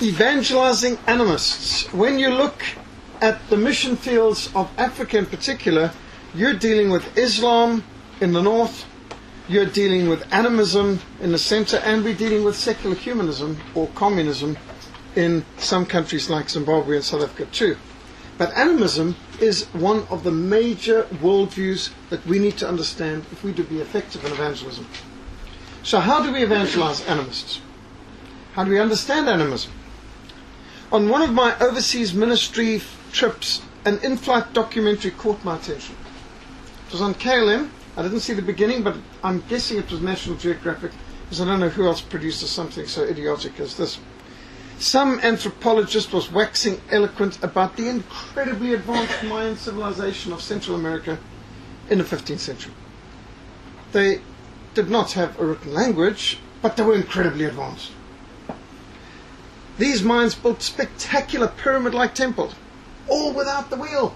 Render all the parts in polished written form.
Evangelizing animists. When you look at the mission fields of Africa in particular, you're dealing with Islam in the north, you're dealing with animism in the center, and we're dealing with secular humanism or communism in some countries like Zimbabwe and South Africa too. But animism is one of the major worldviews that we need to understand if we do be effective in evangelism. So how do we evangelize animists? How do we understand animism? On one of my overseas ministry trips, an in-flight documentary caught my attention. It was on KLM. I didn't see the beginning, but I'm guessing it was National Geographic, because I don't know who else produces something so idiotic as this. Some anthropologist was waxing eloquent about the incredibly advanced Mayan civilization of Central America in the 15th century. They did not have a written language, but they were incredibly advanced. These Mayans built spectacular pyramid-like temples, all without the wheel.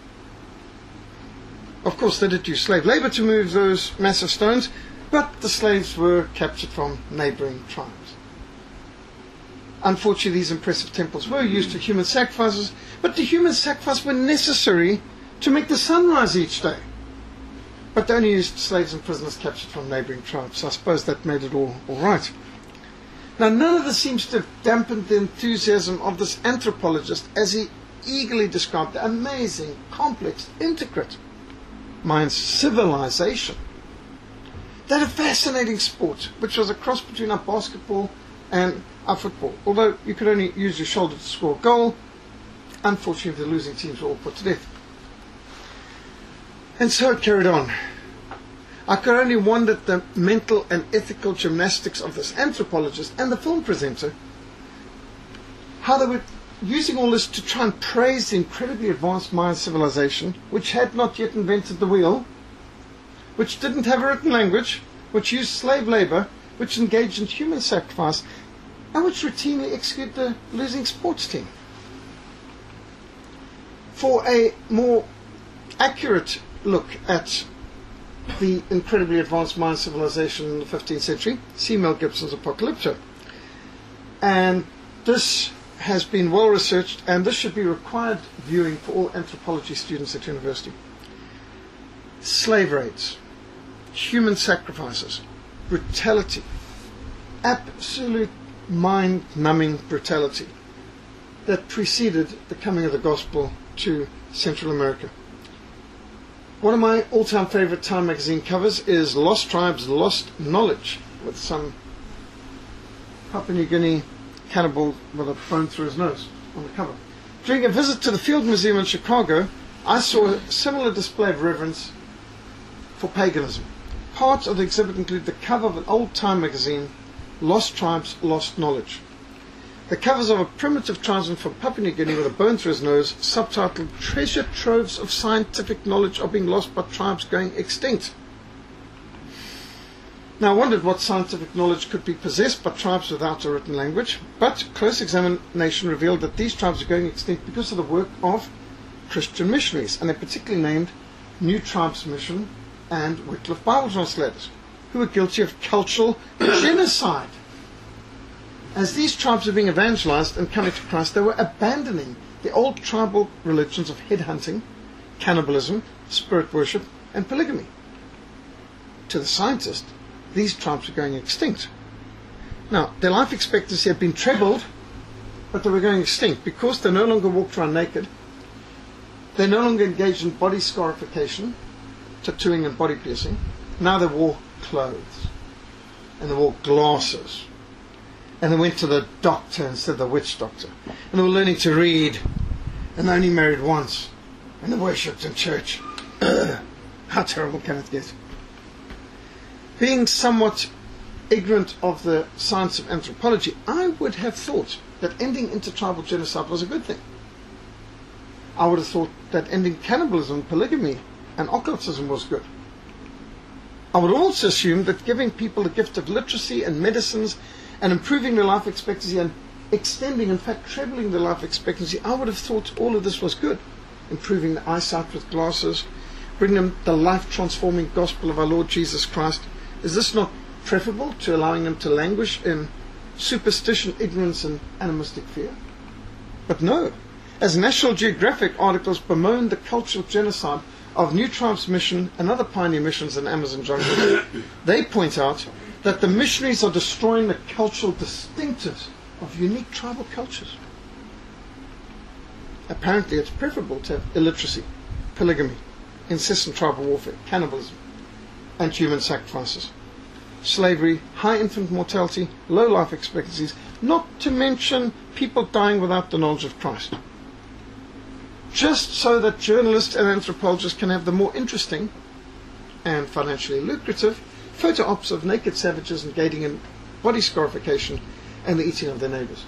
Of course, they did use slave labor to move those massive stones, but the slaves were captured from neighboring tribes. Unfortunately, these impressive temples were used to human sacrifices, but the human sacrifices were necessary to make the sun rise each day. But they only used slaves and prisoners captured from neighboring tribes, so I suppose that made it all right. Now, none of this seems to have dampened the enthusiasm of this anthropologist as he eagerly described the amazing, complex, intricate Mayan civilization. They had a fascinating sport, which was a cross between our basketball and our football. Although you could only use your shoulder to score a goal, unfortunately the losing teams were all put to death. And so it carried on. I could only wonder at the mental and ethical gymnastics of this anthropologist and the film presenter, how they were using all this to try and praise the incredibly advanced Mayan civilization, which had not yet invented the wheel, which didn't have a written language, which used slave labor, which engaged in human sacrifice, and which routinely executed the losing sports team. For a more accurate look at the incredibly advanced Mayan civilization in the 15th century, see Mel Gibson's Apocalypto. And this has been well researched, and this should be required viewing for all anthropology students at university. Slave raids, human sacrifices, brutality, absolute mind-numbing brutality that preceded the coming of the gospel to Central America. One of my all-time favorite Time magazine covers is Lost Tribes, Lost Knowledge, with some Papua New Guinea cannibal with a bone through his nose on the cover. During a visit to the Field Museum in Chicago, I saw a similar display of reverence for paganism. Parts of the exhibit include the cover of an old Time magazine, Lost Tribes, Lost Knowledge. The covers of a primitive tribesman from Papua New Guinea with a bone through his nose, subtitled Treasure Troves of Scientific Knowledge Are Being Lost by Tribes Going Extinct. Now, I wondered what scientific knowledge could be possessed by tribes without a written language, but close examination revealed that these tribes are going extinct because of the work of Christian missionaries, and they particularly named New Tribes Mission and Wycliffe Bible translators, who were guilty of cultural genocide. As these tribes were being evangelized and coming to Christ, they were abandoning the old tribal religions of headhunting, cannibalism, spirit worship, and polygamy. To the scientist, these tribes were going extinct. Now, their life expectancy had been trebled, but they were going extinct because they no longer walked around naked. They no longer engaged in body scarification, tattooing and body piercing. Now they wore clothes, and they wore glasses, and they went to the doctor instead of the witch doctor, and they were learning to read, and they only married once, and they worshipped in church. How terrible can it get? Being somewhat ignorant of the science of anthropology, I would have thought that ending intertribal genocide was a good thing. I would have thought that ending cannibalism, polygamy, and occultism was good. I would also assume that giving people the gift of literacy and medicines and improving their life expectancy and extending, in fact, trebling their life expectancy, I would have thought all of this was good. Improving the eyesight with glasses, bringing them the life-transforming gospel of our Lord Jesus Christ. Is this not preferable to allowing them to languish in superstition, ignorance, and animistic fear. But no, as National Geographic articles bemoan the cultural genocide of New Tribes Mission and other pioneer missions in Amazon jungles, they point out that the missionaries are destroying the cultural distinctives of unique tribal cultures. Apparently it's preferable to have illiteracy, polygamy, incessant tribal warfare, cannibalism, and human sacrifices, slavery, high infant mortality, low life expectancies, not to mention people dying without the knowledge of Christ. Just so that journalists and anthropologists can have the more interesting and financially lucrative photo ops of naked savages engaging in body scarification and the eating of their neighbors.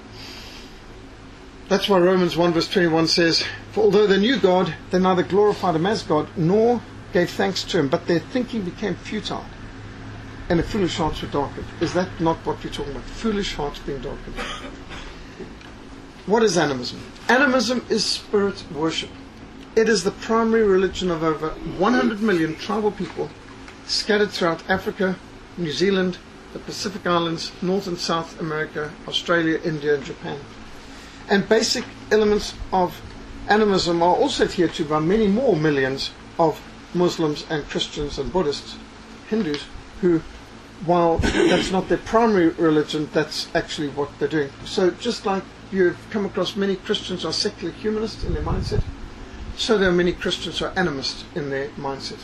That's why Romans 1 verse 21 says, "For although they knew God, they neither glorified him as God nor gave thanks to him, but their thinking became futile, and their foolish hearts were darkened." Is that not what we're talking about? Foolish hearts being darkened. What is animism? Animism is spirit worship. It is the primary religion of over 100 million tribal people scattered throughout Africa, New Zealand, the Pacific Islands, North and South America, Australia, India, and Japan. And basic elements of animism are also adhered to by many more millions of Muslims and Christians and Buddhists, Hindus, who, while that's not their primary religion, that's actually what they're doing. So just like you've come across many Christians who are secular humanists in their mindset, so there are many Christians who are animists in their mindset.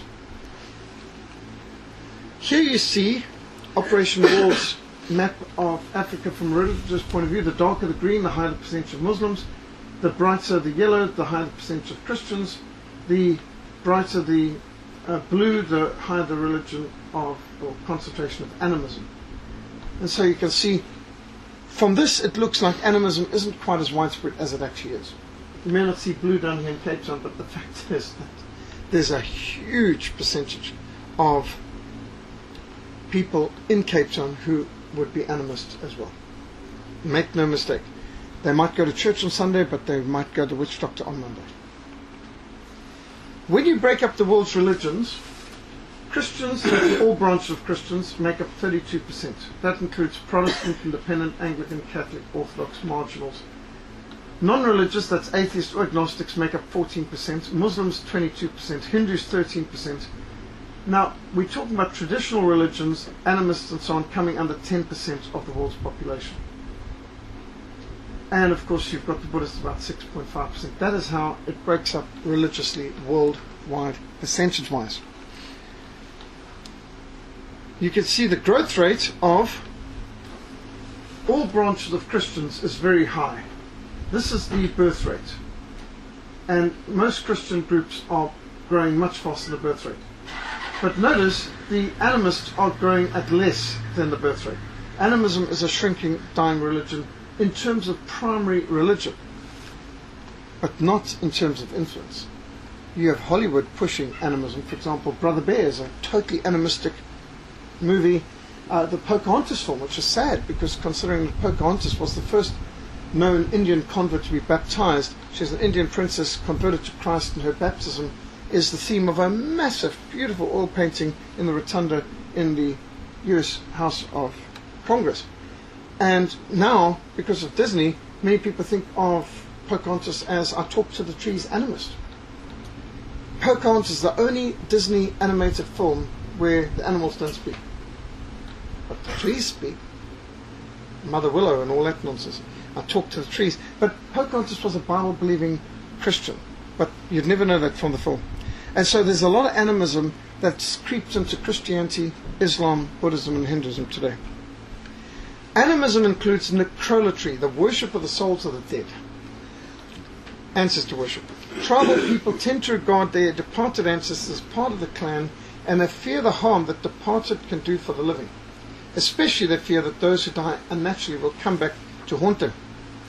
Here you see Operation World's map of Africa from a religious point of view. The darker the green, the higher the percentage of Muslims. The brighter the yellow, the higher the percentage of Christians. The brighter the blue, the higher the religion of, or concentration of animism. And so you can see from this it looks like animism isn't quite as widespread as it actually is. You may not see blue down here in Cape Town, but the fact is that there's a huge percentage of people in Cape Town who would be animists as well. Make no mistake. They might go to church on Sunday, but they might go to the witch doctor on Monday. When you break up the world's religions, Christians, all branches of Christians, make up 32%. That includes Protestant, Independent, Anglican, Catholic, Orthodox, marginals. Non-religious, that's atheists or agnostics, make up 14%. Muslims, 22%. Hindus, 13%. Now, we're talking about traditional religions, animists and so on, coming under 10% of the world's population. And of course, you've got the Buddhists, about 6.5%. That is how it breaks up religiously worldwide, percentage-wise. You can see the growth rate of all branches of Christians is very high. This is the birth rate. And most Christian groups are growing much faster than the birth rate. But notice the animists are growing at less than the birth rate. Animism is a shrinking, dying religion in terms of primary religion, but not in terms of influence. You have Hollywood pushing animism. For example, Brother Bear is a totally animistic movie. The Pocahontas film, which is sad because considering that Pocahontas was the first known Indian convert to be baptized, she's an Indian princess converted to Christ, and her baptism is the theme of a massive, beautiful oil painting in the rotunda in the US House of Congress. And now, because of Disney, many people think of Pocahontas as I Talk to the Trees animist. Pocahontas is the only Disney animated film where the animals don't speak, but the trees speak. Mother Willow and all that nonsense. I talk to the trees. But Pocahontas was a Bible-believing Christian, but you'd never know that from the film. And so there's a lot of animism that's creeped into Christianity, Islam, Buddhism, and Hinduism today. Animism includes necrolatry, the worship of the souls of the dead, ancestor worship. Tribal people tend to regard their departed ancestors as part of the clan, and they fear the harm that departed can do for the living. Especially they fear that those who die unnaturally will come back to haunt them.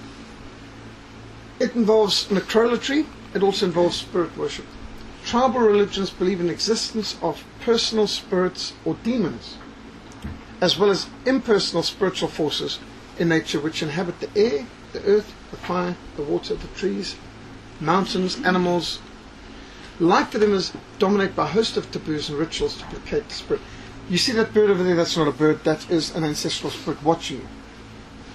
It involves necrolatry. It also involves spirit worship. Tribal religions believe in the existence of personal spirits or demons, as well as impersonal spiritual forces in nature which inhabit the air, the earth, the fire, the water, the trees, mountains, animals. Life for them is dominated by a host of taboos and rituals to placate the spirit. You see that bird over there? That's not a bird. That is an ancestral spirit watching you.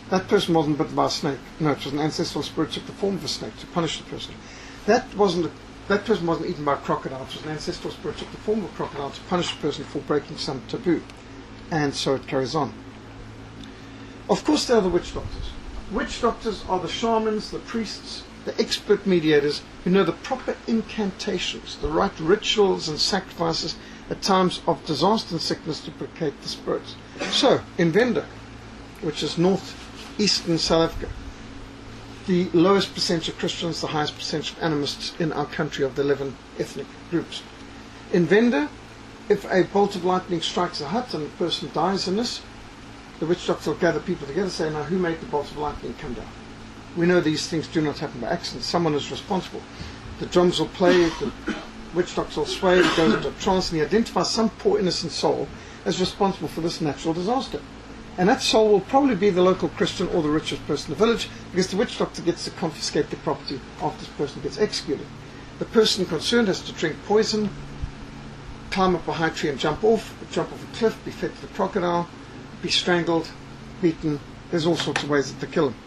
That person wasn't bitten by a snake. No, it was an ancestral spirit took the form of a snake to punish the person. That person wasn't eaten by a crocodile. It was an ancestral spirit took the form of a crocodile to punish the person for breaking some taboo. And so it carries on. Of course, there are the witch doctors. Witch doctors are the shamans, the priests, the expert mediators who know the proper incantations, the right rituals and sacrifices at times of disaster and sickness to placate the spirits. So, in Venda, which is northeastern South Africa, the lowest percentage of Christians, the highest percentage of animists in our country of the 11 ethnic groups. In Venda, if a bolt of lightning strikes a hut and the person dies in this, the witch doctor will gather people together and say, now who made the bolt of lightning come down? We know these things do not happen by accident. Someone is responsible. The drums will play, the witch doctor will sway, he goes into a trance, and he identifies some poor innocent soul as responsible for this natural disaster. And that soul will probably be the local Christian or the richest person in the village, because the witch doctor gets to confiscate the property after this person gets executed. The person concerned has to drink poison, climb up a high tree and jump off a cliff, be fed to the crocodile, be strangled, beaten. There's all sorts of ways to kill him.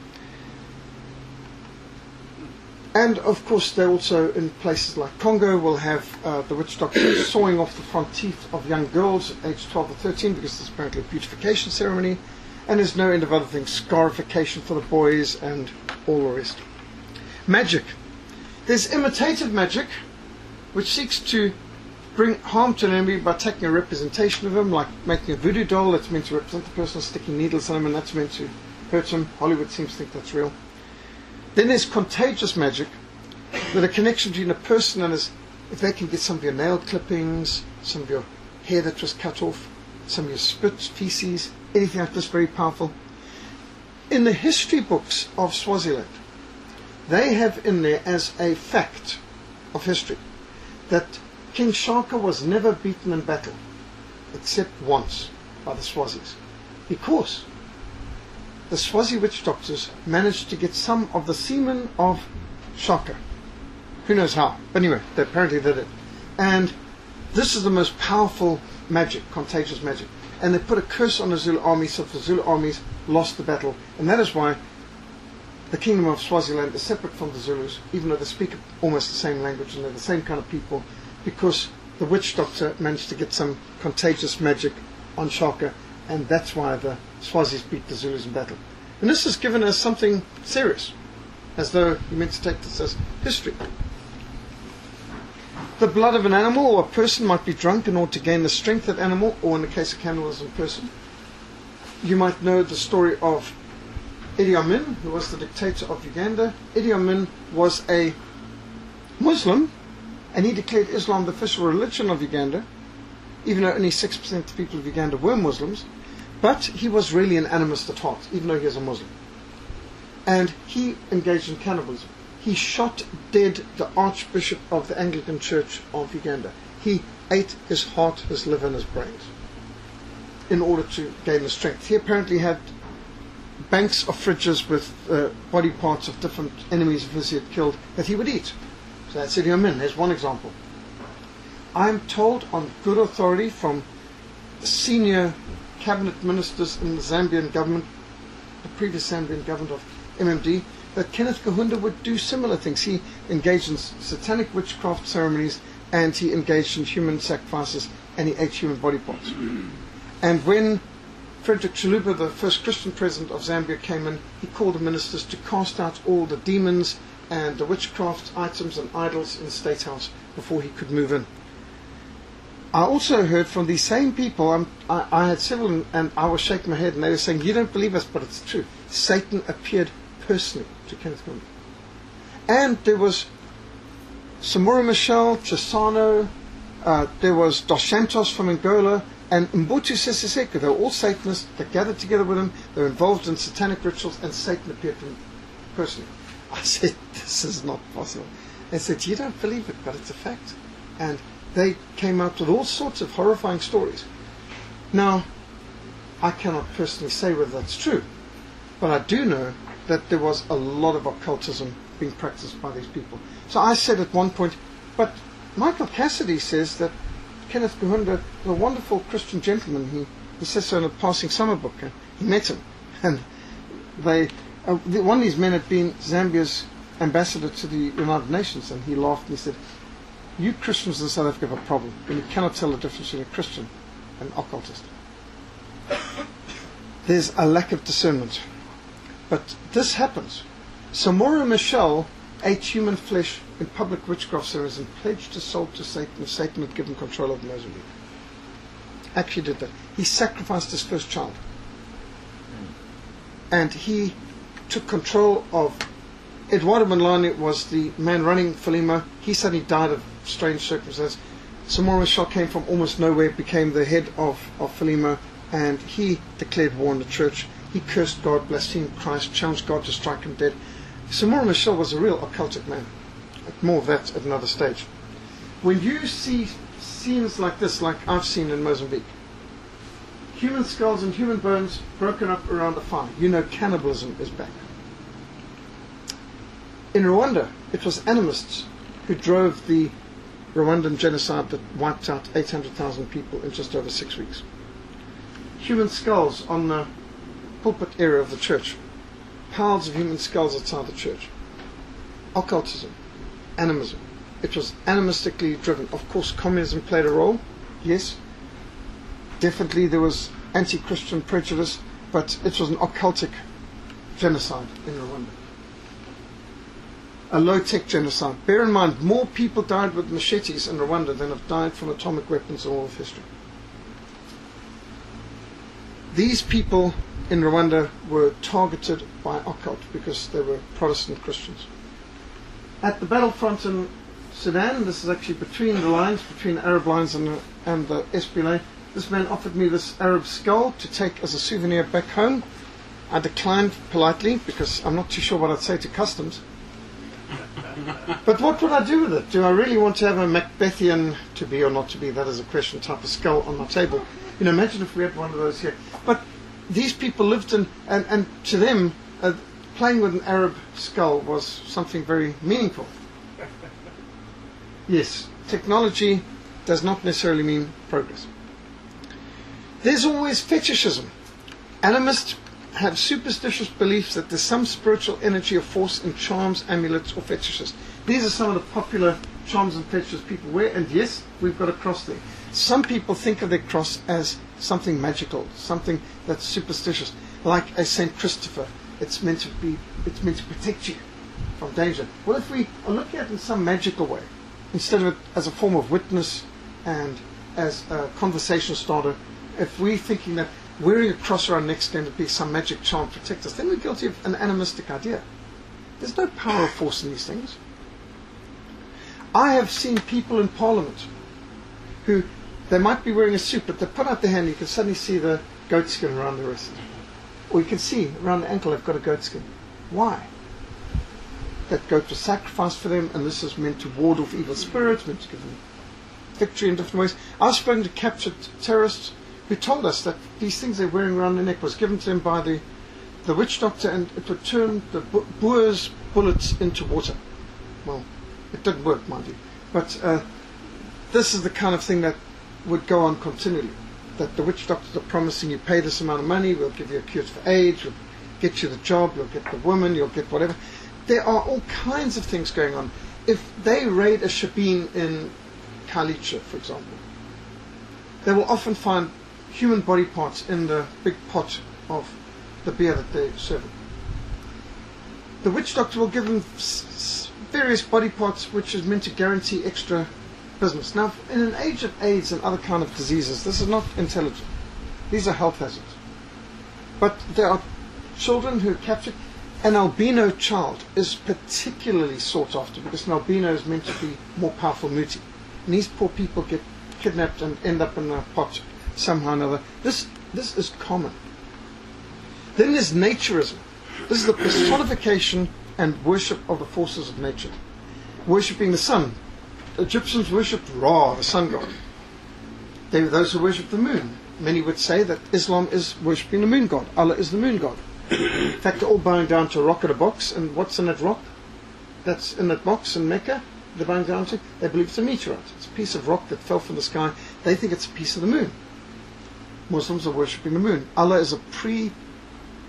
And of course, they also, in places like Congo, will have the witch doctor sawing off the front teeth of young girls at age 12 or 13, because there's apparently a beautification ceremony, and there's no end of other things, scarification for the boys, and all the rest. Magic. There's imitative magic, which seeks to bring harm to an enemy by taking a representation of him, like making a voodoo doll that's meant to represent the person, sticking needles in him, and that's meant to hurt him. Hollywood seems to think that's real. Then there's contagious magic, with a connection between a person and his, if they can get some of your nail clippings, some of your hair that was cut off, some of your spit, feces, anything like this, very powerful. In the history books of Swaziland, they have in there as a fact of history that King Shaka was never beaten in battle, except once by the Swazis, because the Swazi witch doctors managed to get some of the semen of Shaka. Who knows how? But anyway, they apparently did it. And this is the most powerful magic, contagious magic. And they put a curse on the Zulu army, so the Zulu armies lost the battle. And that is why the kingdom of Swaziland is separate from the Zulus, even though they speak almost the same language and they're the same kind of people, because the witch doctor managed to get some contagious magic on Shaka, and that's why the Swazis beat the Zulus in battle. And this is given as something serious, as though you meant to take this as history. The blood of an animal or a person might be drunk in order to gain the strength of that animal, or in the case of cannibalism, person. You might know the story of Idi Amin, who was the dictator of Uganda. Idi Amin was a Muslim, and he declared Islam the official religion of Uganda, even though only 6% of the people of Uganda were Muslims. But he was really an animist at heart, even though he was a Muslim. And he engaged in cannibalism. He shot dead the Archbishop of the Anglican Church of Uganda. He ate his heart, his liver, and his brains in order to gain the strength. He apparently had banks of fridges with body parts of different enemies of his he had killed that he would eat. So that's Idi Amin. There's one example. I'm told on good authority from senior cabinet ministers in the Zambian government, the previous Zambian government of MMD, that Kenneth Kaunda would do similar things. He engaged in satanic witchcraft ceremonies, and he engaged in human sacrifices, and he ate human body parts. And when Frederick Chiluba, the first Christian president of Zambia, came in, he called the ministers to cast out all the demons and the witchcraft items and idols in the State House before he could move in. I also heard from these same people, I had several, and I was shaking my head, and they were saying, you don't believe us, but it's true. Satan appeared personally to Kenneth Kaunda. And there was Samora Michel, Chisano, there was Dos Santos from Angola, and Mbutu Sese Seko. They were all Satanists. They gathered together with him. They were involved in satanic rituals, and Satan appeared to them personally. I said, this is not possible. They said, you don't believe it, but it's a fact. And they came out with all sorts of horrifying stories. Now, I cannot personally say whether that's true, but I do know that there was a lot of occultism being practiced by these people. So I said at one point, but Michael Cassidy says that Kenneth Kaunda was a wonderful Christian gentleman. He says so in a passing summer book. He met him. And One of these men had been Zambia's ambassador to the United Nations, and he laughed and he said, "You Christians in South Africa have a problem when you cannot tell the difference between a Christian and an occultist. There's a lack of discernment." But this happens. Samora Machel ate human flesh in public witchcraft ceremonies and pledged his soul to Satan if Satan had given control of Mozambique. Actually did that. He sacrificed his first child. And he took control of... Eduardo Manlani was the man running Frelimo. He suddenly died of strange circumstances. Samora Machel came from almost nowhere, became the head of Frelimo, and he declared war on the church. He cursed God, blasphemed Christ, challenged God to strike him dead. Samora Machel was a real occultic man. More of that at another stage. When you see scenes like this, like I've seen in Mozambique, human skulls and human bones broken up around a fire, you know cannibalism is back. In Rwanda, it was animists who drove the Rwandan genocide that wiped out 800,000 people in just over 6 weeks. Human skulls on the pulpit area of the church. Piles of human skulls outside the church. Occultism. Animism. It was animistically driven. Of course, communism played a role. Yes. Definitely there was anti-Christian prejudice, but it was an occultic genocide in Rwanda. A low-tech genocide. Bear in mind, more people died with machetes in Rwanda than have died from atomic weapons in all of history. These people in Rwanda were targeted by occult because they were Protestant Christians. At the battlefront in Sudan, this is actually between the lines, between the Arab lines and the SPLA, this man offered me this Arab skull to take as a souvenir back home. I declined politely because I'm not too sure what I'd say to customs. But what would I do with it? Do I really want to have a Macbethian, to be or not to be, that is a question, type of skull on my table? You know, imagine if we had one of those here. But these people lived in, and to them, playing with an Arab skull was something very meaningful. Yes, technology does not necessarily mean progress. There's always fetishism. Animists have superstitious beliefs that there's some spiritual energy or force in charms, amulets, or fetishes. These are some of the popular charms and fetishes people wear, and yes, we've got a cross there. Some people think of their cross as something magical, something that's superstitious, like a Saint Christopher. It's meant to protect you from danger. Well, if we are looking at it in some magical way, instead of it as a form of witness and as a conversation starter, if we're thinking that wearing a cross around our neck is going to be some magic charm to protect us, then we're guilty of an animistic idea. There's no power or force in these things. I have seen people in Parliament who, they might be wearing a suit, but they put out their hand, you can suddenly see the goat skin around the wrist. Or you can see around the ankle they've got a goat skin. Why? That goat was sacrificed for them, and this is meant to ward off evil spirits, meant to give them victory in different ways. I've spoken to captured terrorists who told us that these things they're wearing around their neck was given to them by the witch doctor, and it would turn the Boer's bullets into water. Well, it didn't work, mind you. But this is the kind of thing that would go on continually. That the witch doctors are promising you pay this amount of money, we'll give you a cure for AIDS, we'll get you the job, you'll get the woman, you'll get whatever. There are all kinds of things going on. If they raid a shebeen in Khalicha, for example, they will often find human body parts in the big pot of the beer that they're serving. The witch doctor will give them various body parts which is meant to guarantee extra business. Now, in an age of AIDS and other kind of diseases, this is not intelligent. These are health hazards. But there are children who are captured. An albino child is particularly sought after because an albino is meant to be more powerful muti. And these poor people get kidnapped and end up in a pot somehow or another. This is common. Then there's naturism. This is the personification and worship of the forces of nature. Worshipping the sun. The Egyptians worshipped Ra, the sun god. There were those who worshipped the moon. Many would say that Islam is worshipping the moon god. Allah is the moon god. In fact, they're all bowing down to a rock in a box. And what's in that rock? That's in that box in Mecca. They're bowing down to. They believe it's a meteorite. It's a piece of rock that fell from the sky. They think it's a piece of the moon. Muslims are worshipping the moon. Allah is a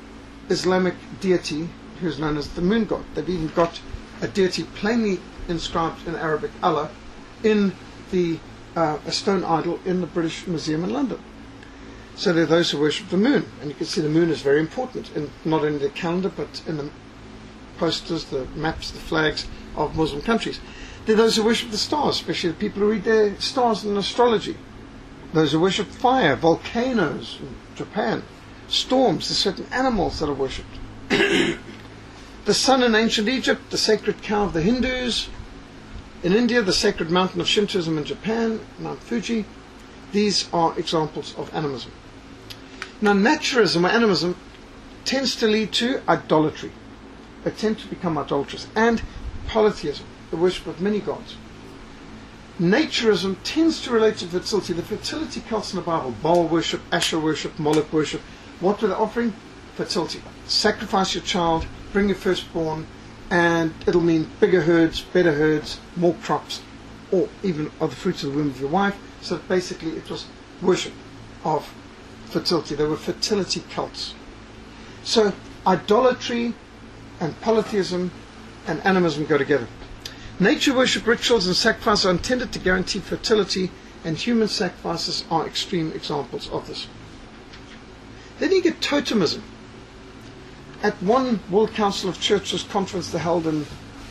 Islamic deity who's known as the moon god. They've even got a deity plainly inscribed in Arabic, Allah, in a stone idol in the British Museum in London. So there are those who worship the moon, and you can see the moon is very important, not in the calendar, but in the posters, the maps, the flags of Muslim countries. There are those who worship the stars, especially the people who read their stars in astrology. Those who worship fire, volcanoes in Japan, storms, there's certain animals that are worshipped. The sun in ancient Egypt, the sacred cow of the Hindus. In India, the sacred mountain of Shintoism in Japan, Mount Fuji. These are examples of animism. Now, naturalism or animism tends to lead to idolatry. They tend to become idolatrous. And polytheism, the worship of many gods. Naturism tends to relate to fertility. The fertility cults in the Bible, Baal worship, Asher worship, Moloch worship. What were they offering? Fertility. Sacrifice your child, bring your firstborn, and it'll mean bigger herds, better herds, more crops, or even of the fruits of the womb of your wife. So basically it was worship of fertility. They were fertility cults. So idolatry and polytheism and animism go together. Nature worship rituals and sacrifices are intended to guarantee fertility, and human sacrifices are extreme examples of this. Then you get totemism. At one World Council of Churches conference they held in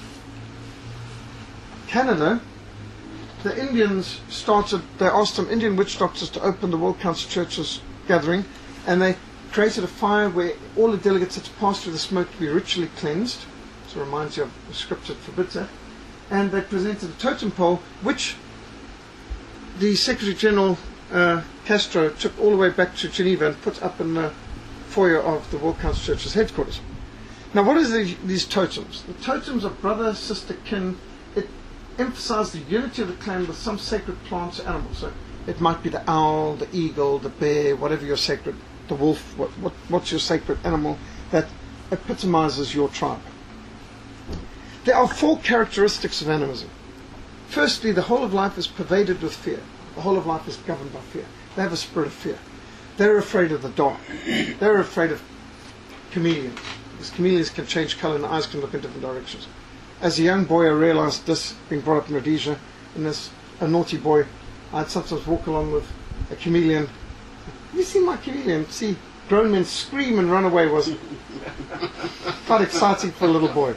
Canada, the Indians they asked some Indian witch doctors to open the World Council of Churches gathering, and they created a fire where all the delegates had to pass through the smoke to be ritually cleansed. So it reminds you of the scripture that forbids that. And they presented a totem pole, which the Secretary General Castro took all the way back to Geneva and put up in the foyer of the World Council of Churches headquarters. Now, what are these totems? The totems are brother, sister, kin. It emphasizes the unity of the clan with some sacred plants or animals. So it might be the owl, the eagle, the bear, whatever your sacred, the wolf, what's your sacred animal that epitomizes your tribe. There are 4 characteristics of animism. Firstly, the whole of life is pervaded with fear. The whole of life is governed by fear. They have a spirit of fear. They're afraid of the dark. They're afraid of chameleons. Because chameleons can change colour and the eyes can look in different directions. As a young boy, I realised this, being brought up in Rhodesia, and as a naughty boy, I'd sometimes walk along with a chameleon. Have you seen my chameleon? See grown men scream and run away. Was quite exciting for a little boy.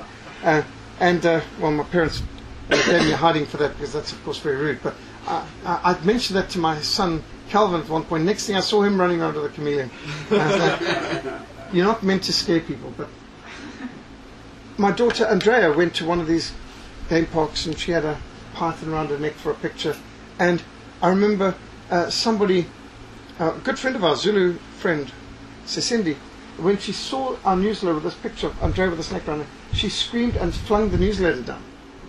Well, my parents gave me a hiding for that because that's, of course, very rude. But I'd mentioned that to my son, Calvin, at one point. Next thing I saw him running under the chameleon. You're not meant to scare people. But my daughter, Andrea, went to one of these game parks and she had a python around her neck for a picture. And I remember somebody, a good friend of ours, Zulu friend, Sesindi, when she saw our newsletter with this picture of Andrea with a snake around her, she screamed and flung the newsletter down.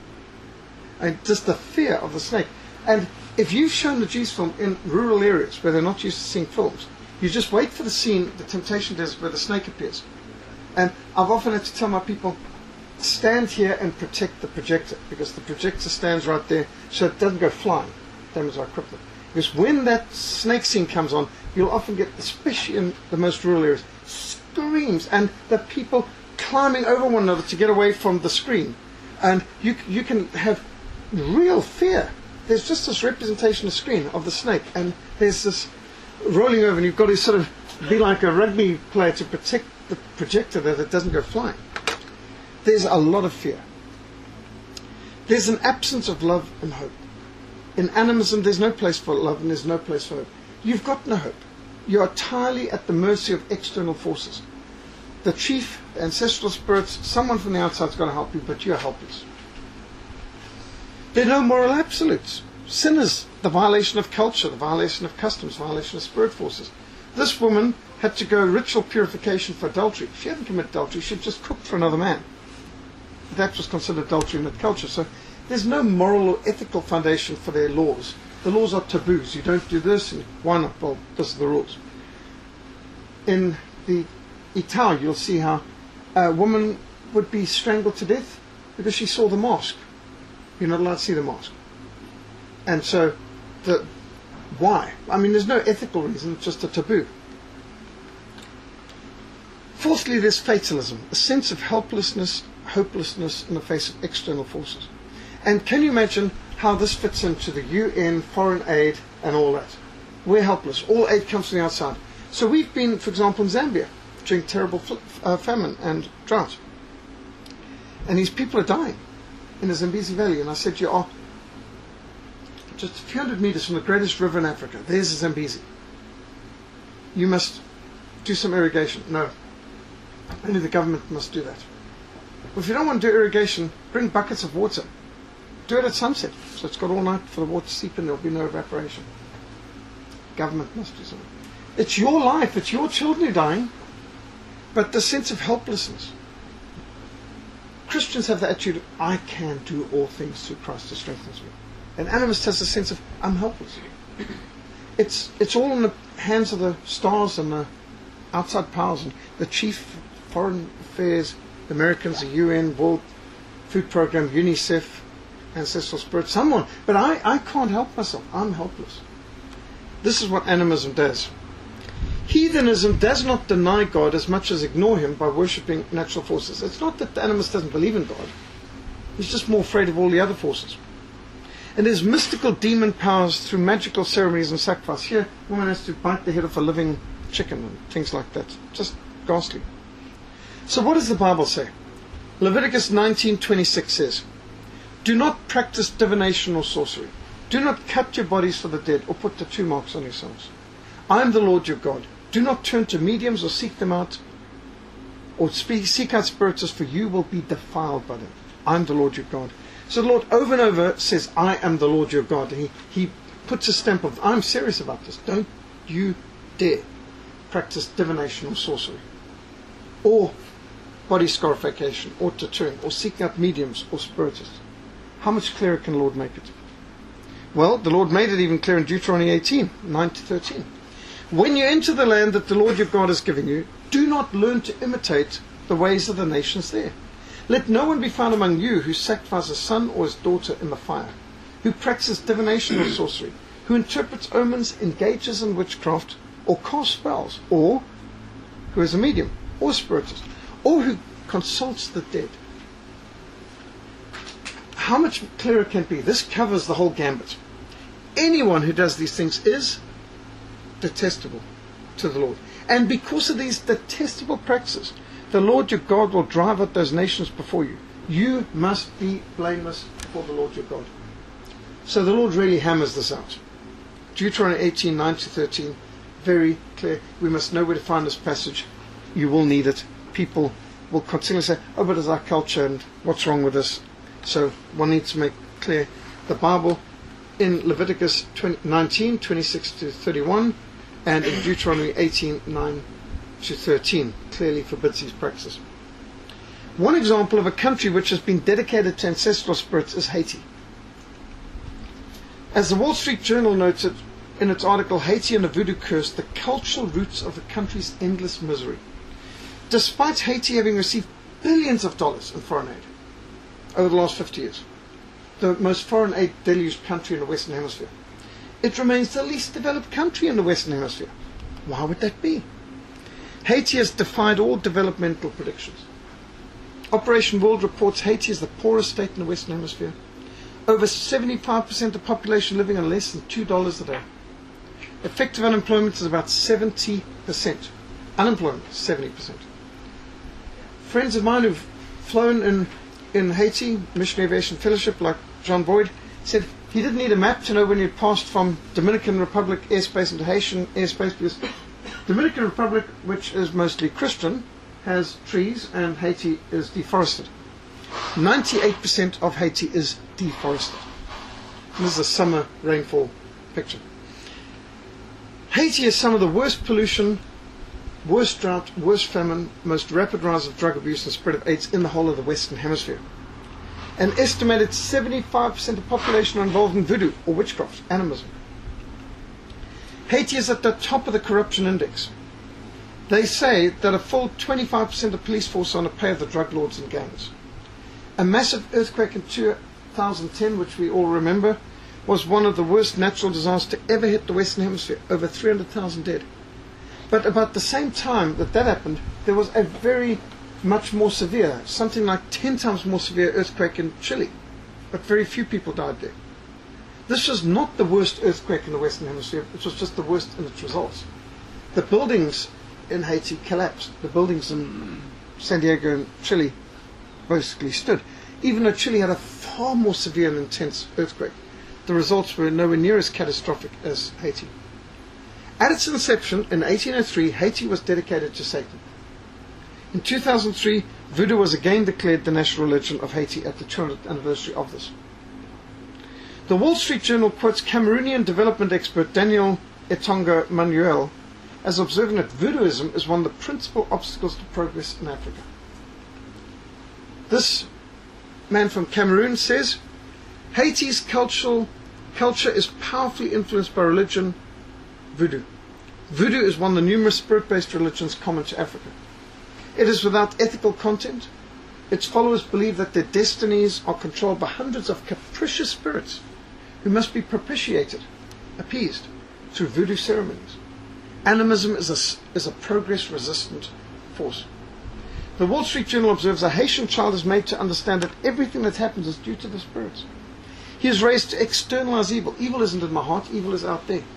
And just the fear of the snake. And if you've shown the G's film in rural areas where they're not used to seeing films, you just wait for the scene, the Temptation Desert, where the snake appears. And I've often had to tell my people, stand here and protect the projector, because the projector stands right there so it doesn't go flying. Damage our equipment. Because when that snake scene comes on, you'll often get, especially in the most rural areas, screams and the people climbing over one another to get away from the screen. And you can have real fear. There's just this representation of the screen of the snake, and there's this rolling over, and you've got to sort of be like a rugby player to protect the projector that it doesn't go flying. There's a lot of fear. There's an absence of love and hope. In animism, there's no place for love and there's no place for hope. You've got no hope. You're entirely at the mercy of external forces. The chief, ancestral spirits, someone from the outside's got to help you, but you're helpless. There are no moral absolutes. Sin is the violation of culture, the violation of customs, violation of spirit forces. This woman had to go ritual purification for adultery. She hadn't committed adultery, she had just cooked for another man. That was considered adultery in that culture. So there's no moral or ethical foundation for their laws. The laws are taboos. You don't do this, and why not? Well, this are the rules. In the Itau, you'll see how a woman would be strangled to death because she saw the mask. You're not allowed to see the mask. And so, why? I mean, there's no ethical reason, it's just a taboo. Fourthly, there's fatalism, a sense of helplessness, hopelessness in the face of external forces. And can you imagine how this fits into the UN, foreign aid, and all that? We're helpless. All aid comes from the outside. So we've been, for example, in Zambia during terrible famine and drought. And these people are dying in the Zambezi Valley. And I said, you are just a few hundred meters from the greatest river in Africa. There's the Zambezi. You must do some irrigation. No. Only the government must do that. Well, if you don't want to do irrigation, bring buckets of water. Do it at sunset. So it's got all night for the water to seep in. There'll be no evaporation. Government must do something. It's your life. It's your children who are dying. But the sense of helplessness. Christians have the attitude of, I can do all things through Christ who strengthens me. And animist has a sense of, I'm helpless. It's all in the hands of the stars and the outside powers and the chief foreign affairs, the Americans, the UN, World Food Program, UNICEF, Ancestral Spirit, someone. But I can't help myself. I'm helpless. This is what animism does. Heathenism does not deny God as much as ignore him by worshipping natural forces. It's not that the animist doesn't believe in God. He's just more afraid of all the other forces. And there's mystical demon powers through magical ceremonies and sacrifice. Here, a woman has to bite the head off a living chicken and things like that. Just ghastly. So what does the Bible say? Leviticus 19:26 says, do not practice divination or sorcery. Do not cut your bodies for the dead or put tattoo marks on yourselves. I am the Lord your God. Do not turn to mediums or seek them out or seek out spirits, for you will be defiled by them. I am the Lord your God. So the Lord over and over says, I am the Lord your God. He puts a stamp of, I'm serious about this. Don't you dare practice divination or sorcery, or body scarification, or tattooing, or seek out mediums or spiritists. How much clearer can the Lord make it? Well, the Lord made it even clear in Deuteronomy 18:9-13. When you enter the land that the Lord your God has given you, do not learn to imitate the ways of the nations there. Let no one be found among you who sacrifices a son or his daughter in the fire, who practices divination or sorcery, who interprets omens, engages in witchcraft, or casts spells, or who is a medium, or a spiritist, or who consults the dead. How much clearer can it be? This covers the whole gambit. Anyone who does these things is detestable to the Lord. And because of these detestable practices, the Lord your God will drive out those nations before you. You must be blameless before the Lord your God. So the Lord really hammers this out. Deuteronomy 18:9-13, very clear. We must know where to find this passage. You will need it. People will continually say, oh, but it's our culture and what's wrong with this? So one needs to make clear the Bible in Leviticus 19:26-31 and in Deuteronomy 18:9-13 clearly forbids these practices. One example of a country which has been dedicated to ancestral spirits is Haiti. As the Wall Street Journal noted in its article, Haiti and the Voodoo Curse, the cultural roots of the country's endless misery. Despite Haiti having received billions of dollars in foreign aid over the last 50 years, the most foreign aid deluged country in the Western Hemisphere, it remains the least developed country in the Western Hemisphere. Why would that be? Haiti has defied all developmental predictions. Operation World reports Haiti is the poorest state in the Western Hemisphere. Over 75% of the population living on less than $2 a day. Effective unemployment is about 70%. Unemployment, 70%. Friends of mine who've flown in Haiti, Missionary Aviation Fellowship, like John Boyd, said he didn't need a map to know when he'd passed from Dominican Republic airspace into Haitian airspace, because Dominican Republic, which is mostly Christian, has trees and Haiti is deforested. 98% of Haiti is deforested. And this is a summer rainfall picture. Haiti has some of the worst pollution, worst drought, worst famine, most rapid rise of drug abuse and spread of AIDS in the whole of the Western Hemisphere. An estimated 75% of the population are involved in voodoo or witchcraft, animism. Haiti is at the top of the corruption index. They say that a full 25% of the police force are on the pay of the drug lords and gangs. A massive earthquake in 2010, which we all remember, was one of the worst natural disasters to ever hit the Western Hemisphere, over 300,000 dead. But about the same time that happened, there was a very much more severe, something like 10 times more severe earthquake in Chile, but very few people died there. This was not the worst earthquake in the Western Hemisphere, it was just the worst in its results. The buildings in Haiti collapsed. The buildings in San Diego and Chile basically stood. Even though Chile had a far more severe and intense earthquake, the results were nowhere near as catastrophic as Haiti. At its inception, in 1803, Haiti was dedicated to Satan. In 2003, voodoo was again declared the national religion of Haiti at the 200th anniversary of this. The Wall Street Journal quotes Cameroonian development expert Daniel Etonga Manuel as observing that voodooism is one of the principal obstacles to progress in Africa. This man from Cameroon says, Haiti's culture is powerfully influenced by religion, voodoo. Voodoo is one of the numerous spirit-based religions common to Africa. It is without ethical content. Its followers believe that their destinies are controlled by hundreds of capricious spirits who must be propitiated, appeased, through voodoo ceremonies. Animism is a progress-resistant force. The Wall Street Journal observes a Haitian child is made to understand that everything that happens is due to the spirits. He is raised to externalize evil. Evil isn't in my heart, evil is out there.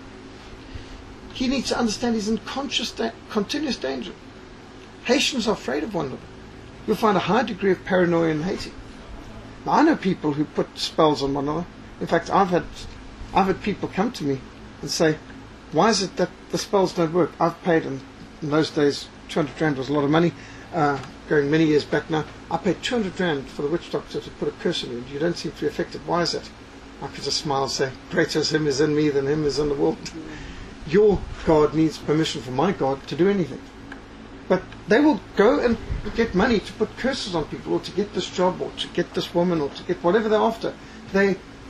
He needs to understand he's in continuous danger. Haitians are afraid of one another. You'll find a high degree of paranoia in Haiti. Now, I know people who put spells on one another. In fact, I've had people come to me and say, why is it that the spells don't work? I've paid, in those days, 200 rand was a lot of money, going many years back now. I paid 200 rand for the witch doctor to put a curse on you. You don't seem to be affected. Why is that? I could just smile and say, greater is him is in me than him is in the world. Your God needs permission from my God to do anything. But they will go and get money to put curses on people, or to get this job, or to get this woman, or to get whatever they're after. They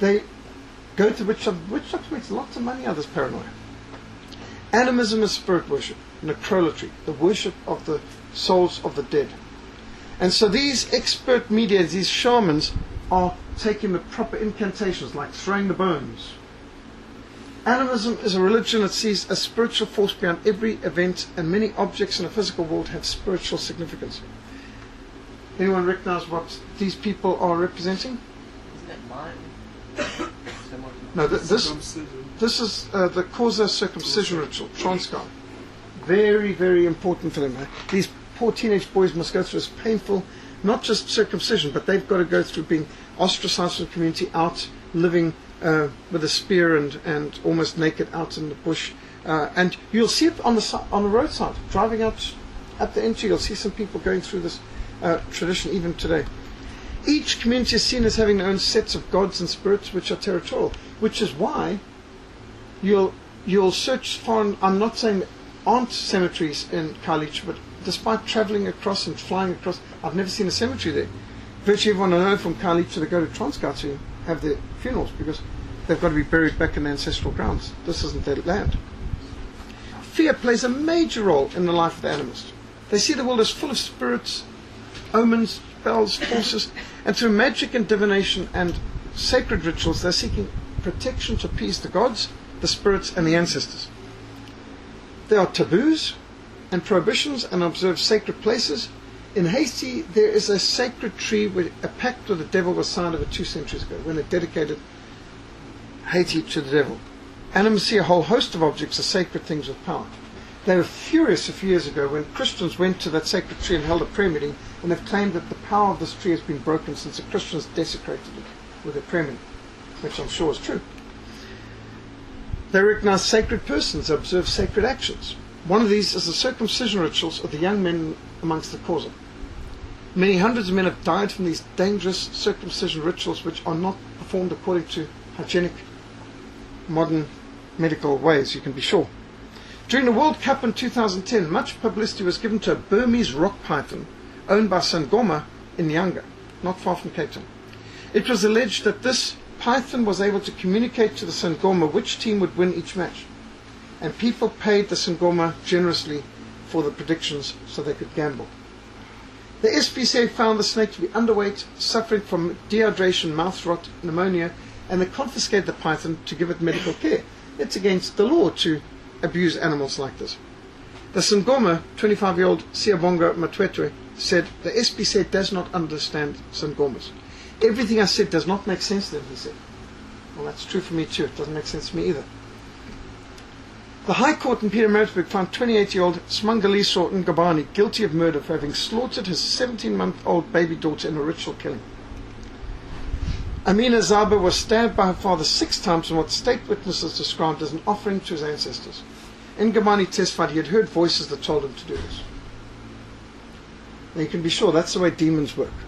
go to witch doctor. Witch doctor makes lots of money out of this paranoia. Animism is spirit worship, necrolatry, the worship of the souls of the dead. And so these expert mediators, these shamans, are taking the proper incantations, like throwing the bones. Animism is a religion that sees a spiritual force beyond every event, and many objects in the physical world have spiritual significance. Anyone recognize what these people are representing? Isn't that mine? No, this is the Xhosa circumcision ritual, Transkei. Very, very important for them. These poor teenage boys must go through this painful, not just circumcision, but they've got to go through being ostracized from the community, out living with a spear and almost naked out in the bush. And you'll see it on the roadside, driving out at the entry. You'll see some people going through this tradition even today. Each community is seen as having their own sets of gods and spirits which are territorial, which is why you'll search far. I'm not saying there aren't cemeteries in Khayelitsha, but despite travelling across and flying across, I've never seen a cemetery there. Virtually everyone I know from Khayelitsha, they go to Transkei to have their funerals because they've got to be buried back in their ancestral grounds. This isn't their land. Fear plays a major role in the life of the animist. They see the world as full of spirits, omens, spells, forces, and through magic and divination and sacred rituals, they're seeking protection to appease the gods, the spirits, and the ancestors. There are taboos and prohibitions and observe sacred places. In Haiti, there is a sacred tree where a pact with the devil was signed over 2 centuries ago when they dedicated Haiti to the devil. Animists see a whole host of objects as sacred things with power. They were furious a few years ago when Christians went to that sacred tree and held a prayer meeting, and they've claimed that the power of this tree has been broken since the Christians desecrated it with a prayer meeting, which I'm sure is true. They recognize sacred persons, they observe sacred actions. One of these is the circumcision rituals of the young men amongst the Xhosa. Many hundreds of men have died from these dangerous circumcision rituals, which are not performed according to hygienic, modern medical ways, you can be sure. During the World Cup in 2010, much publicity was given to a Burmese rock python owned by Sangoma in Nyanga, not far from Cape Town. It was alleged that this python was able to communicate to the Sangoma which team would win each match, and people paid the Sangoma generously for the predictions so they could gamble. The SPCA found the snake to be underweight, suffering from dehydration, mouth rot, pneumonia, and they confiscated the python to give it medical care. It's against the law to abuse animals like this. The Sangoma, 25-year-old Siyabonga Matwetwe, said, the SPC does not understand Sangomas. Everything I said does not make sense to them, he said. Well, that's true for me too. It doesn't make sense to me either. The High Court in Pietermaritzburg found 28-year-old Smangaliso Ngabani guilty of murder for having slaughtered his 17-month-old baby daughter in a ritual killing. Amina Zaba was stabbed by her father 6 times in what state witnesses described as an offering to his ancestors. Ngabani testified he had heard voices that told him to do this. Now you can be sure that's the way demons work.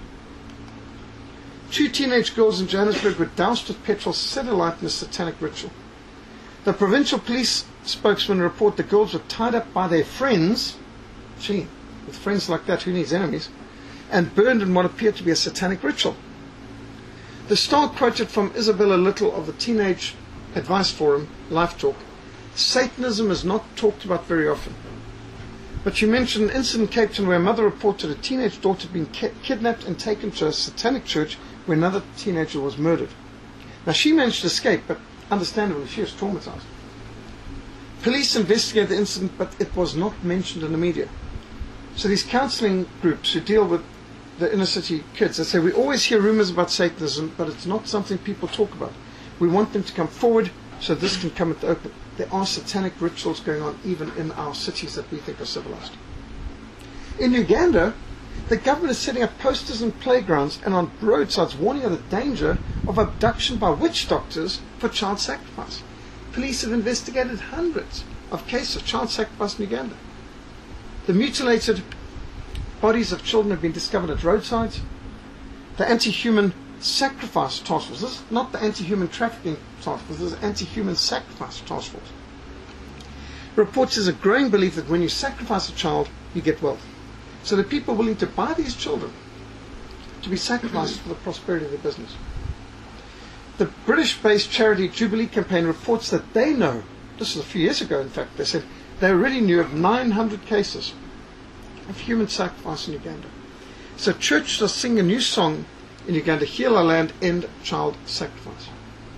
2 teenage girls in Johannesburg were doused with petrol set alight in a satanic ritual. The provincial police spokesman reported the girls were tied up by their friends, with friends like that, who needs enemies, and burned in what appeared to be a satanic ritual. The Star quoted from Isabella Little of the Teenage Advice Forum, Life Talk, Satanism is not talked about very often. But she mentioned an incident in Cape Town where a mother reported a teenage daughter being kidnapped and taken to a satanic church where another teenager was murdered. Now she managed to escape, but understandably she was traumatized. Police investigated the incident, but it was not mentioned in the media. So these counseling groups who deal with the inner city kids, they say, we always hear rumors about Satanism, but it's not something people talk about. We want them to come forward so this can come at the open. There are satanic rituals going on even in our cities that we think are civilized. In Uganda, the government is setting up posters in playgrounds and on roadsides warning of the danger of abduction by witch doctors for child sacrifice. Police have investigated hundreds of cases of child sacrifice in Uganda. The mutilated bodies of children have been discovered at roadsides. The anti-human sacrifice task force, this is not the anti-human trafficking task force, this is anti-human sacrifice task force, reports there's a growing belief that when you sacrifice a child, you get wealth. So the people willing to buy these children to be sacrificed for the prosperity of their business. The British-based charity Jubilee Campaign reports that they know, this was a few years ago in fact, they said they already knew of 900 cases of human sacrifice in Uganda. So churches are singing a new song in Uganda, Heal Our Land, End Child Sacrifice.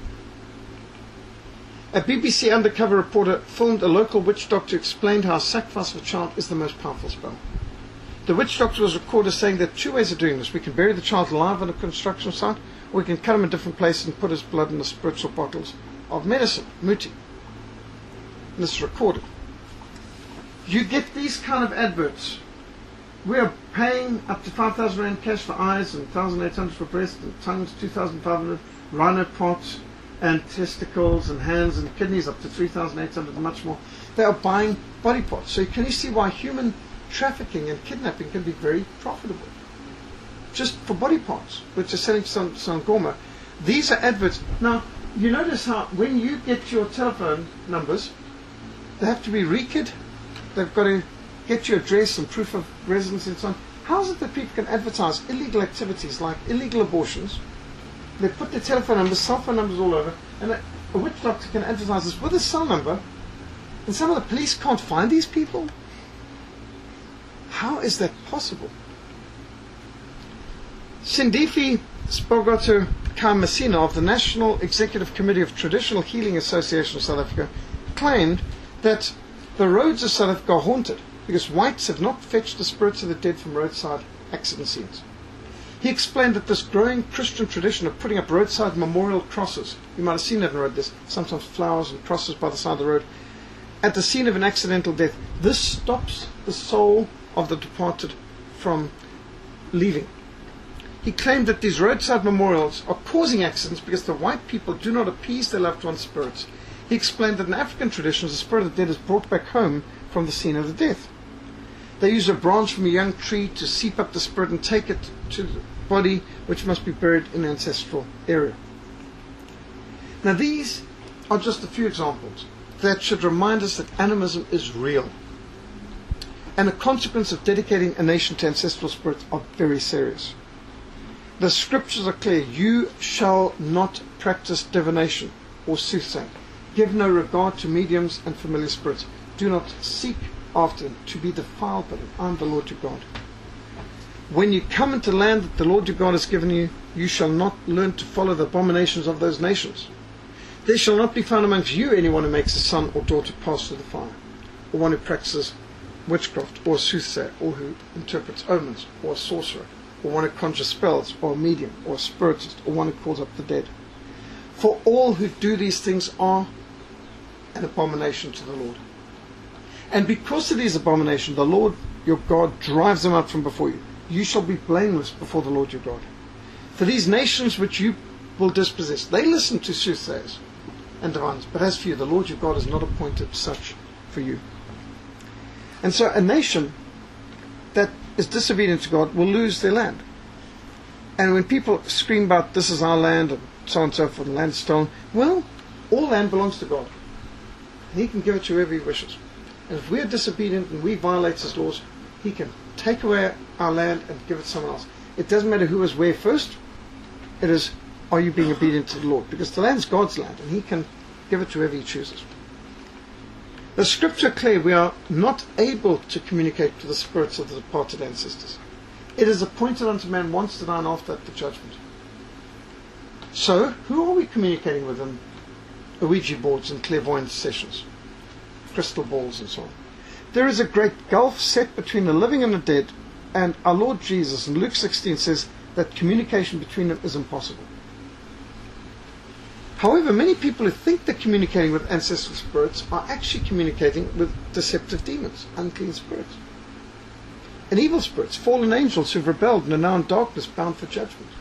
A BBC undercover reporter filmed a local witch doctor who explained how sacrifice of a child is the most powerful spell. The witch doctor was recorded saying there are 2 ways of doing this. We can bury the child alive on a construction site, or we can cut him in a different place and put his blood in the spiritual bottles of medicine, muti. And this is recorded. You get these kind of adverts. We are paying up to 5,000 Rand cash for eyes and 1,800 for breast and tongues, 2,500, rhino parts and testicles and hands and kidneys up to 3,800 and much more. They are buying body parts. So can you see why human trafficking and kidnapping can be very profitable? Just for body parts, which are selling some Sangoma. These are adverts. Now, you notice how when you get your telephone numbers, they have to be rekeyed. They've got to get your address and proof of residence and so on. How is it that people can advertise illegal activities like illegal abortions? They put their telephone numbers, cell phone numbers all over, and a witch doctor can advertise this with a cell number, and some of the police can't find these people? How is that possible? Sindifi Spogoto Kamasina of the National Executive Committee of Traditional Healing Association of South Africa claimed that the roads of South Africa are haunted because whites have not fetched the spirits of the dead from roadside accident scenes. He explained that this growing Christian tradition of putting up roadside memorial crosses, you might have seen it and read this, sometimes flowers and crosses by the side of the road, at the scene of an accidental death, this stops the soul of the departed from leaving. He claimed that these roadside memorials are causing accidents because the white people do not appease their loved ones' spirits. He explained that in African traditions, the spirit of the dead is brought back home from the scene of the death. They use a branch from a young tree to seep up the spirit and take it to the body, which must be buried in the ancestral area. Now these are just a few examples that should remind us that animism is real. And the consequence of dedicating a nation to ancestral spirits are very serious. The scriptures are clear. You shall not practice divination or soothsaying. Give no regard to mediums and familiar spirits. Do not seek after them to be defiled by them. I am the Lord your God. When you come into land that the Lord your God has given you, you shall not learn to follow the abominations of those nations. There shall not be found amongst you anyone who makes a son or daughter pass through the fire, or one who practices witchcraft, or a soothsayer, or who interprets omens, or a sorcerer, or one who conjures spells, or a medium, or a spiritist, or one who calls up the dead. For all who do these things are an abomination to the Lord. And because of these abominations, the Lord your God drives them out from before you. You shall be blameless before the Lord your God. For these nations which you will dispossess, they listen to soothsayers and divines. But as for you, the Lord your God has not appointed such for you. And so a nation that is disobedient to God will lose their land. And when people scream about this is our land and so on and so forth, and land is stolen, well, all land belongs to God. And He can give it to whoever He wishes. And if we are disobedient and we violate His laws, He can take away our land and give it to someone else. It doesn't matter who is where first. It is, are you being obedient to the Lord? Because the land is God's land, and He can give it to whoever He chooses. The scripture clear, we are not able to communicate to the spirits of the departed ancestors. It is appointed unto man once to die, and after that the judgment. So, who are we communicating with in Ouija boards and clairvoyant sessions? Crystal balls and so on. There is a great gulf set between the living and the dead, and our Lord Jesus in Luke 16 says that communication between them is impossible. However, many people who think they're communicating with ancestral spirits are actually communicating with deceptive demons, unclean spirits, and evil spirits, fallen angels who've rebelled and are now in darkness, bound for judgment.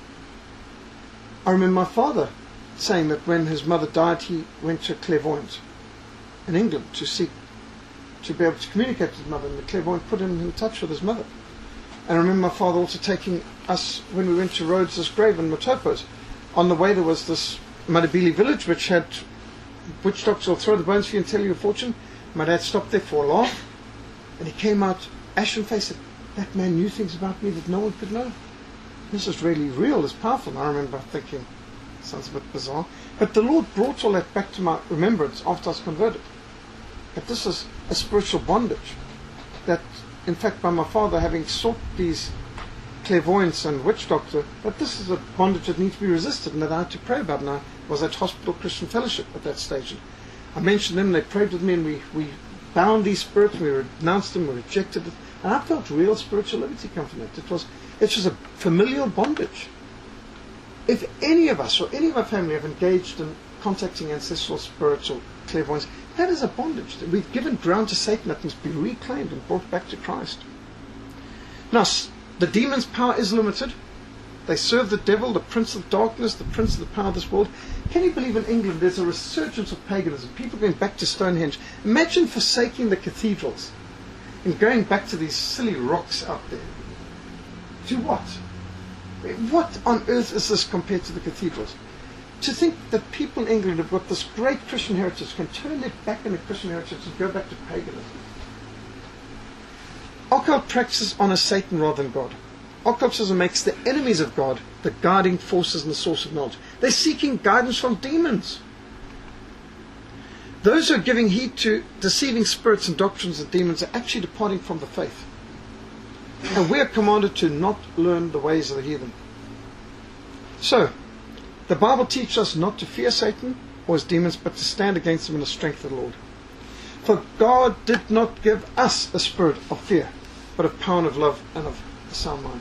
I remember my father saying that when his mother died, he went to a clairvoyant in England to be able to communicate with his mother, and the clairvoyant put him in touch with his mother. And I remember my father also taking us, when we went to Rhodes's grave in Matopos, on the way there was this Madabili village which had witch doctors will throw the bones for you and tell you a fortune. My dad stopped there for a laugh, and he came out ashen faced and said, that man knew things about me that no one could know. This is really real, it's powerful. And I remember thinking, sounds a bit bizarre, but the Lord brought all that back to my remembrance after I was converted. That this is a spiritual bondage, that in fact by my father having sought these clairvoyance and witch doctor, that this is a bondage that needs to be resisted, and that I had to pray about. And I was at Hospital Christian Fellowship at that stage. And I mentioned them, they prayed with me, and we bound these spirits, we renounced them, we rejected it, and I felt real spiritual liberty come from it. It was a familial bondage. If any of us or any of our family have engaged in contacting ancestral spirits or clairvoyance, that is a bondage. We've given ground to Satan that must be reclaimed and brought back to Christ. Now, the demon's power is limited. They serve the devil, the prince of darkness, the prince of the power of this world. Can you believe in England there's a resurgence of paganism, people going back to Stonehenge? Imagine forsaking the cathedrals and going back to these silly rocks out there. To what? What on earth is this compared to the cathedrals? To think that people in England have got this great Christian heritage, can turn their back on the Christian heritage and go back to paganism. Occult practices honor Satan rather than God. Occultism makes the enemies of God the guiding forces and the source of knowledge. They're seeking guidance from demons. Those who are giving heed to deceiving spirits and doctrines of demons are actually departing from the faith. And we are commanded to not learn the ways of the heathen. So, the Bible teaches us not to fear Satan or his demons, but to stand against them in the strength of the Lord. For God did not give us a spirit of fear, but of power and of love and of a sound mind.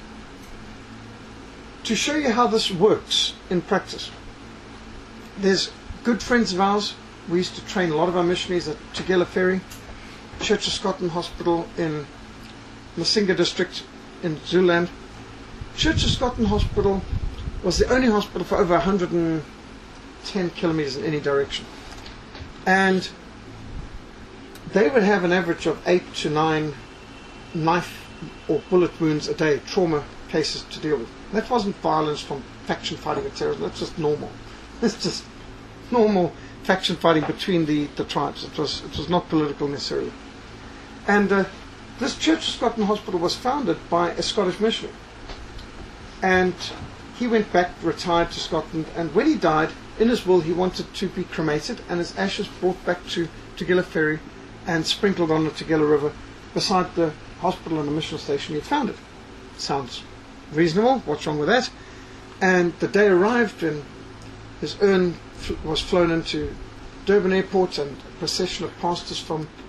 To show you how this works in practice, there's good friends of ours. We used to train a lot of our missionaries at Tugela Ferry, Church of Scotland Hospital in Masinga district in Zululand. Church of Scotland Hospital was the only hospital for over 110 kilometers in any direction. And they would have an average of 8 to 9 knife or bullet wounds a day, trauma cases to deal with. That wasn't violence from faction fighting or terrorism, that's just normal. It's just normal faction fighting between the tribes. It was not political necessarily. And this Church of Scotland Hospital was founded by a Scottish missionary. And he went back, retired to Scotland, and when he died, in his will he wanted to be cremated and his ashes brought back to Tugela Ferry and sprinkled on the Tugela River beside the hospital and the mission station he had founded. Sounds reasonable, what's wrong with that? And the day arrived and his urn was flown into Durban Airport, and a procession of pastors from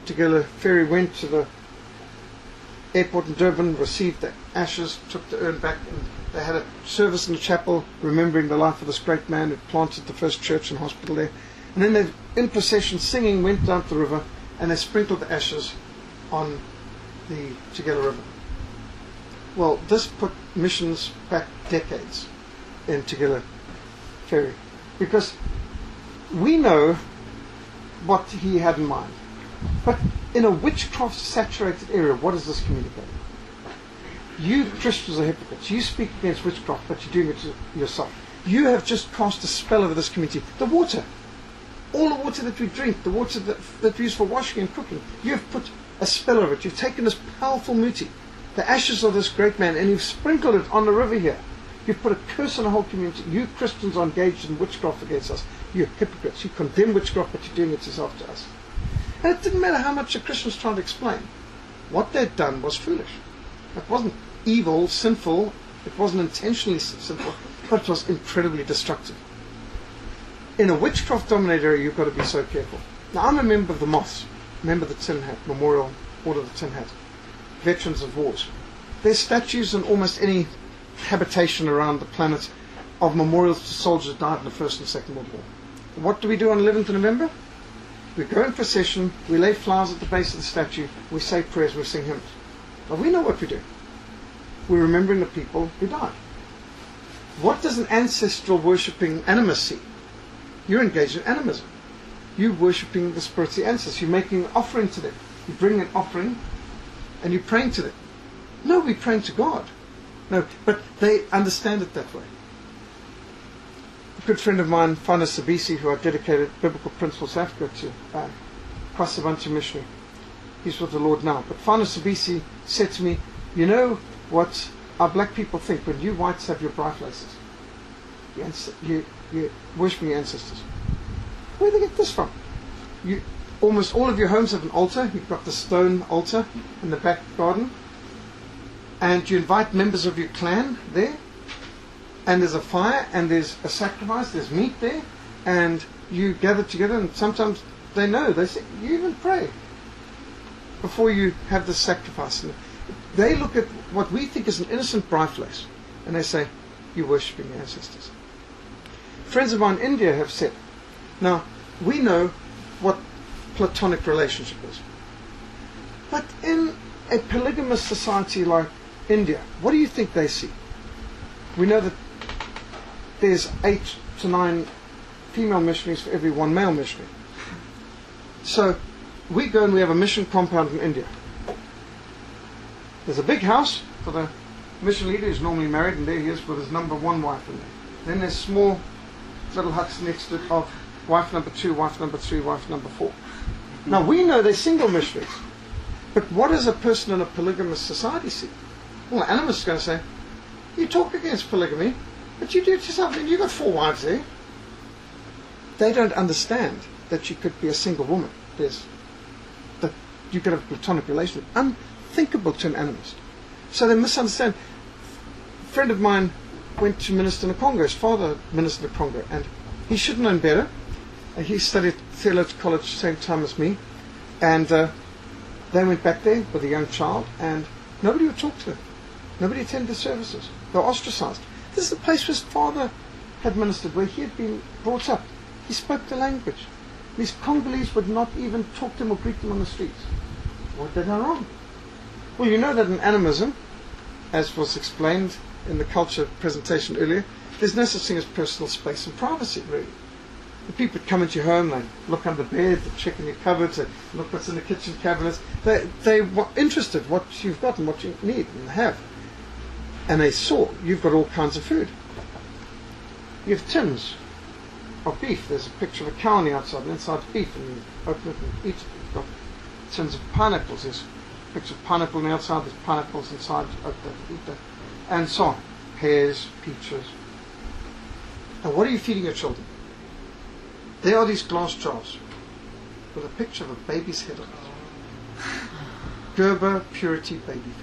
Tugela Ferry went to the airport in Durban, received the ashes, took the urn back, and they had a service in the chapel remembering the life of this great man who planted the first church and hospital there. And then they, in procession, singing, went down to the river, and they sprinkled the ashes on the Tugela River. Well, this put missions back decades in Tugela Ferry, because we know what he had in mind. But in a witchcraft-saturated area, what is this communicating? You Christians are hypocrites. You speak against witchcraft, but you're doing it yourself. You have just cast a spell over this community. The water, all the water that we drink, the water that we use for washing and cooking, you have put a spell over it. You've taken this powerful muti, the ashes of this great man, and you've sprinkled it on the river here. You've put a curse on the whole community. You Christians are engaged in witchcraft against us. You're hypocrites. You condemn witchcraft, but you're doing it yourself to us. And it didn't matter how much the Christians tried to explain. What they'd done was foolish. It wasn't evil, sinful. It wasn't intentionally sinful, but it was incredibly destructive. In a witchcraft-dominated area, you've got to be so careful. Now, I'm a member of the Moths, member of the Tin Hat, Memorial Order of the Tin Hat, Veterans of Wars. There's statues in almost any habitation around the planet of memorials to soldiers who died in the First and Second World War. What do we do on 11th of November? We go in procession, we lay flowers at the base of the statue, we say prayers, we sing hymns. Well, we know what we do. We're remembering the people who died. What does an ancestral worshipping animist see? You're engaged in animism. You're worshipping the spirits of the ancestors. You're making an offering to them. You bring an offering and you're praying to them. No, we're praying to God. No, but they understand it that way. A good friend of mine, Fana Sabisi, who I dedicated Biblical Principles Africa to, Kwasabantu missionary. He's with the Lord now. But Fana Sabisi said to me, you know what our black people think when you whites have your bright laces? You're worshipping your ancestors. Where do they get this from? Almost all of your homes have an altar. You've got the stone altar in the back garden. And you invite members of your clan there. And there's a fire, and there's a sacrifice, there's meat there, and you gather together, and sometimes they know, they say, you even pray before you have this sacrifice. And they look at what we think is an innocent bright lace, and they say, you're worshipping your ancestors. Friends of mine in India have said, now, we know what platonic relationship is. But in a polygamous society like India, what do you think they see? We know that there's 8 to 9 female missionaries for every 1 male missionary. So we go and we have a mission compound in India. There's a big house for the mission leader who's normally married, and there he is with his number 1 wife in there. Then there's small little huts next to it of wife number 2, wife number 3, wife number 4. Now we know they're single missionaries. But what does a person in a polygamous society see? Well, an animist is going to say, you talk against polygamy, but you do it yourself. And you've got 4 wives there. They don't understand that you could be a single woman. That you could have a platonic relationship. Unthinkable to an animist. So they misunderstand. A friend of mine went to minister in the Congo. His father ministered in the Congo, and he should have known better. He studied theological college same time as me, and they went back there with a young child, and nobody would talk to them. Nobody attended the services. They were ostracized. This is the place where his father had ministered, where he had been brought up. He spoke the language. These Congolese would not even talk to him or greet them on the streets. What did they done wrong? Well, you know that in animism, as was explained in the culture presentation earlier, there's no such thing as personal space and privacy, really. The people would come into your home, they look under the bed, they check in your cupboards, they look what's in the kitchen cabinets. They were interested what you've got and what you need and have. And they saw you've got all kinds of food. You have tins of beef. There's a picture of a cow on the outside, and inside beef, and you open it and eat it. You've got tins of pineapples. There's a picture of pineapple on the outside, there's pineapples inside, open it and eat that. And so on. Pears, peaches. Now what are you feeding your children? There are these glass jars with a picture of a baby's head on it. Gerber Purity Baby Food.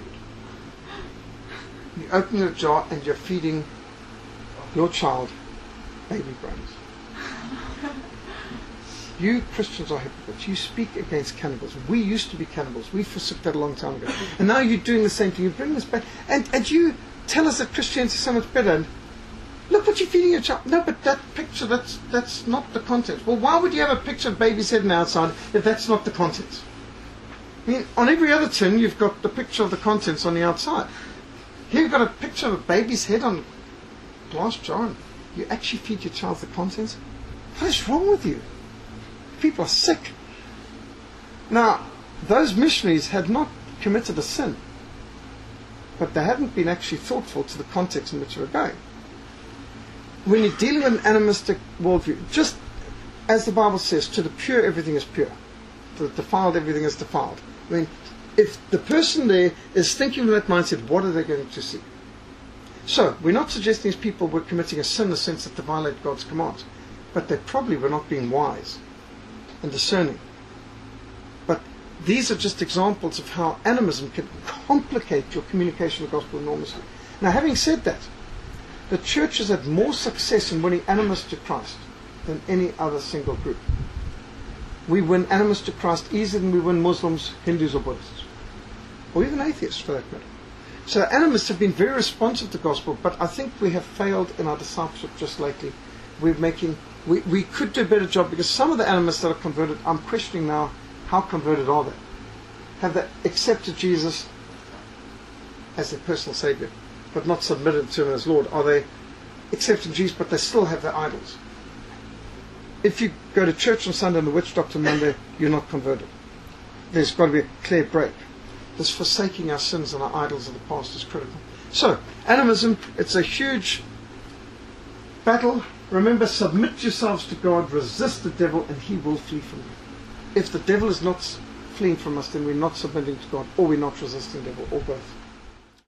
You open the jar and you're feeding your child baby brains. You Christians are hypocrites. You speak against cannibals. We used to be cannibals. We forsook that a long time ago. And now you're doing the same thing. You bring this back. And you tell us that Christianity is so much better. And look what you're feeding your child. No, but that picture, that's not the content. Well, why would you have a picture of baby's head on the outside if that's not the content? I mean, on every other tin, you've got the picture of the contents on the outside. Here you've got a picture of a baby's head on a glass jar. And you actually feed your child the contents? What is wrong with you? People are sick. Now, those missionaries had not committed a sin, but they hadn't been actually thoughtful to the context in which they were going. When you're dealing with an animistic worldview, just as the Bible says, to the pure everything is pure, to the defiled everything is defiled. I mean, if the person there is thinking with that mindset, what are they going to see? So, we're not suggesting these people were committing a sin in the sense that they violate God's commands, but they probably were not being wise and discerning. But these are just examples of how animism can complicate your communication of the gospel enormously. Now, having said that, the church has had more success in winning animists to Christ than any other single group. We win animists to Christ easier than we win Muslims, Hindus or Buddhists, or even atheists for that matter. So animists have been very responsive to the gospel, but I think we have failed in our discipleship just lately. We could do a better job, because some of the animists that are converted, I'm questioning now, how converted are they? Have they accepted Jesus as their personal Savior, but not submitted to Him as Lord? Are they accepting Jesus, but they still have their idols? If you go to church on Sunday and the witch doctor Monday, you're not converted. There's got to be a clear break. This forsaking our sins and our idols of the past is critical. So, animism, it's a huge battle. Remember, submit yourselves to God, resist the devil, and he will flee from you. If the devil is not fleeing from us, then we're not submitting to God, or we're not resisting the devil, or both.